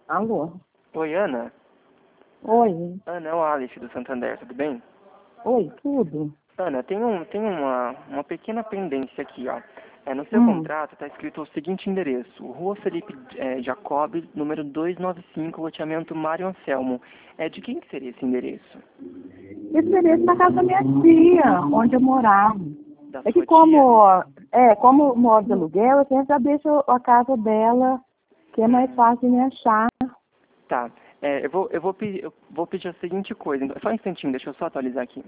Alô? Oi, Ana. Oi. Ana, é o Alex do Santander, tudo bem? Oi, tudo? Ana, tem uma pequena pendência aqui, ó. No seu Hum. contrato está escrito o seguinte endereço: Rua Felipe Jacob, número 295, loteamento Mário Anselmo. De quem que seria esse endereço? Esse endereço na casa da minha tia, onde eu morava. Da É que sua tia? como eu moro de aluguel, eu sempre já deixo a casa dela, que é mais fácil de me achar. Tá. Eu vou pedir a seguinte coisa. Só um instantinho, deixa eu só atualizar aqui.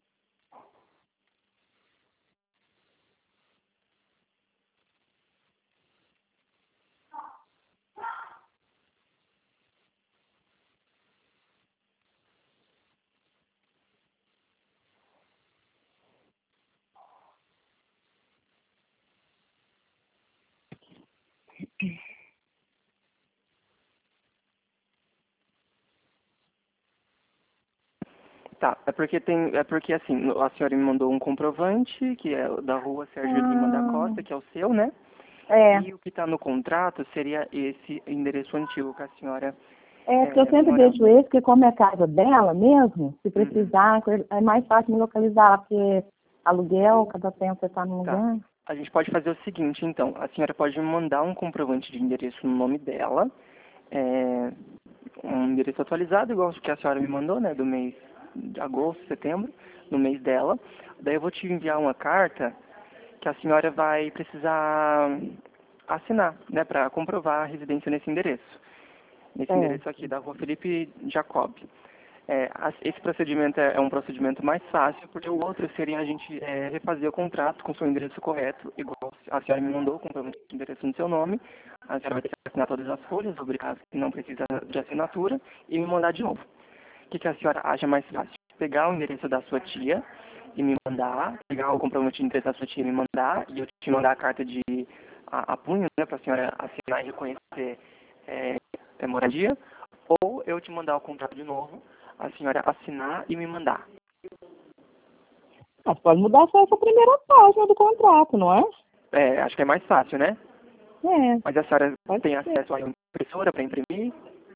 Tá, é porque assim, a senhora me mandou um comprovante, que é da rua Sérgio Lima da Ah, Costa, que é o seu, né? é. E o que está no contrato seria esse endereço antigo que a senhora Porque eu sempre morava. deixo esse, porque como é casa dela mesmo, se Uhum. precisar, é mais fácil me localizar, porque aluguel, cada tempo você está num Tá. lugar. A gente pode fazer o seguinte, então. A senhora pode me mandar um comprovante de endereço no nome dela, é, um endereço atualizado, igual o que a senhora me mandou, né, do mês de agosto, setembro, no mês dela. Daí eu vou te enviar uma carta que a senhora vai precisar assinar, né, para comprovar a residência nesse endereço. Nesse É. endereço aqui da rua Felipe Jacob. Esse procedimento é um procedimento mais fácil, porque o outro seria a gente refazer o contrato com o seu endereço correto, igual a senhora me mandou, com o endereço no seu nome. A senhora vai ter que assinar todas as folhas, obrigar que não precisa de assinatura, e me mandar de novo. O que a senhora acha mais fácil? Pegar o endereço da sua tia e me mandar, pegar o comprovante de endereço da sua tia e me mandar, e eu te mandar a carta de a punho, né, para a senhora assinar e reconhecer moradia, ou eu te mandar o contrato de novo, a senhora assinar e me mandar. Mas pode mudar só essa primeira página do contrato, não é? Acho que é mais fácil, né? É, Mas a senhora pode tem ser. acesso à impressora para imprimir?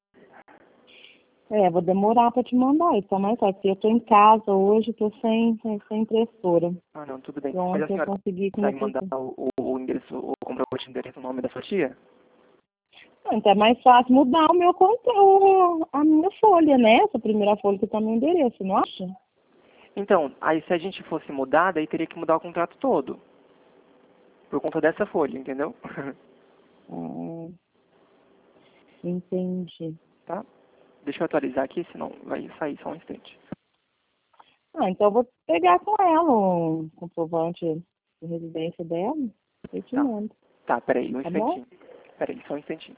Vou demorar para te mandar, então mais fácil. Eu estou em casa hoje, estou sem impressora. Ah, não, tudo bem. E Mas a ontem eu senhora consegui consegue começar. mandar o endereço, o comprovante de endereço, o nome da sua tia? Então é mais fácil mudar o meu controle, a minha folha, né? Essa primeira folha que está no endereço, não acha? Então, aí se a gente fosse mudar, daí teria que mudar o contrato todo. Por conta dessa folha, entendeu? Ah, entendi. Tá? Deixa eu atualizar aqui, senão vai sair só um instante. Então eu vou pegar com ela o comprovante de residência dela e te Tá. mando, Tá, peraí, um tá bom? instantinho. Peraí, só um instantinho.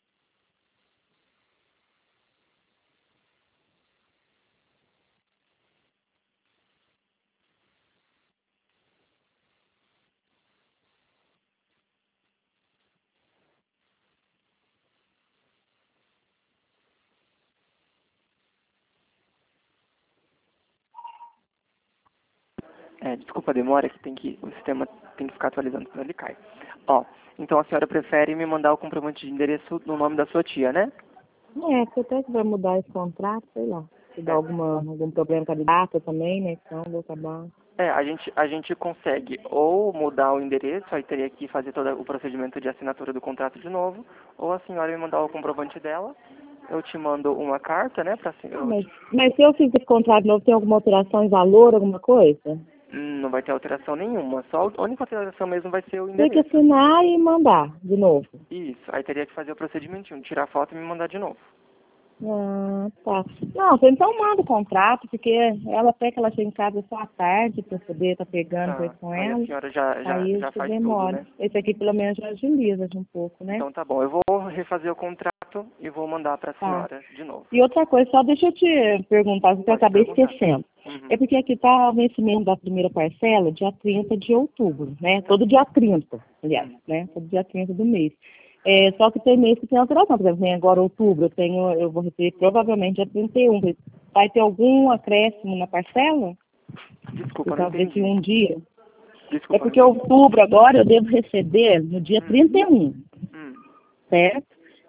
Desculpa a demora, que o sistema tem que ficar atualizando quando ele cai. Ó, então a senhora prefere me mandar o comprovante de endereço no nome da sua tia, né? Porque até que vai mudar esse contrato, sei lá. Se dá É. algum problema com a data também, né? Então vou acabar. A gente consegue ou mudar o endereço, aí teria que fazer todo o procedimento de assinatura do contrato de novo, ou a senhora me mandar o comprovante dela, eu te mando uma carta, né, Mas se eu fizer esse contrato novo, tem alguma alteração em valor, alguma coisa? não vai ter alteração nenhuma, só a única alteração mesmo vai ser o Tem que endereço. assinar e mandar de novo. Isso, aí teria que fazer o procedimentinho, tirar foto e me mandar de novo. Ah, tá. Não, você então manda o contrato, porque ela até que ela chega em casa só à tarde para poder estar pegando coisa Tá, com aí a ela. senhora Aí já isso faz tudo, demora. né? Esse aqui pelo menos já agiliza um pouco, né? Então tá bom, eu vou refazer o contrato e vou mandar para a Tá. senhora de novo. E outra coisa, só deixa eu te perguntar, porque eu Pode acabei perguntar. esquecendo. Uhum. É porque aqui está o vencimento da primeira parcela dia 30 de outubro, né? Todo dia 30, aliás, Uhum. né? Todo dia 30 do mês. Só que tem mês que tem alteração, por exemplo, vem agora outubro, eu vou receber provavelmente dia 31. Vai ter algum acréscimo na parcela? Por Desculpa, não causa desse entendi. um dia? É Desculpa, não porque entendi. outubro agora eu devo receber no dia Hum. 31, Hum. certo?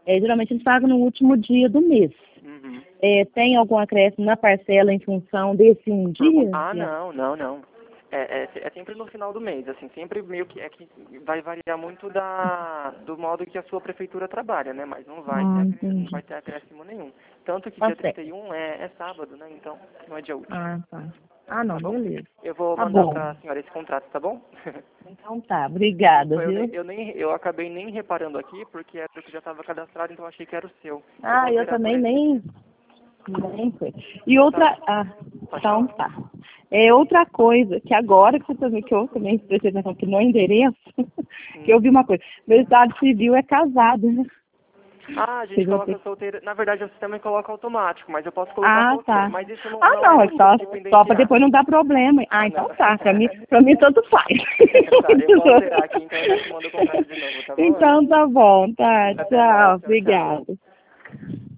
Geralmente eles pagam no último dia do mês. Uhum. Tem algum acréscimo na parcela em função desse um dia? Não. É sempre no final do mês, assim, sempre meio que vai variar muito do modo que a sua prefeitura trabalha, né? Mas não Entendi. vai ter acréscimo nenhum. Tanto que Tá dia certo. 31 é sábado, né? Então não é dia útil. Tá. Não, Tá bom? beleza. Eu vou Tá mandar bom. pra senhora esse contrato, tá bom? Então tá, obrigada, Desculpa, viu? eu acabei nem reparando aqui, porque era o que já estava cadastrado, então eu achei que era o seu. Vou Eu alterar por também esse aqui. nem foi. E outra, Pode então falar. tá. Outra coisa, que agora que eu também prestei atenção que no endereço, que eu vi uma coisa, meu estado civil é casado, né? A gente coloca solteira. Na verdade, o sistema coloca automático, mas eu posso colocar qualquer. Tá. Mas isso não Não, é é só independente. pra depois não dar problema. Então Não. tá, pra mim tanto faz. Tá, eu vou alterar aqui, então eu já te mando o contrato de novo, tá bom, Ana? Então tá bom, tá, Até mais, tchau, tchau, tchau. obrigada.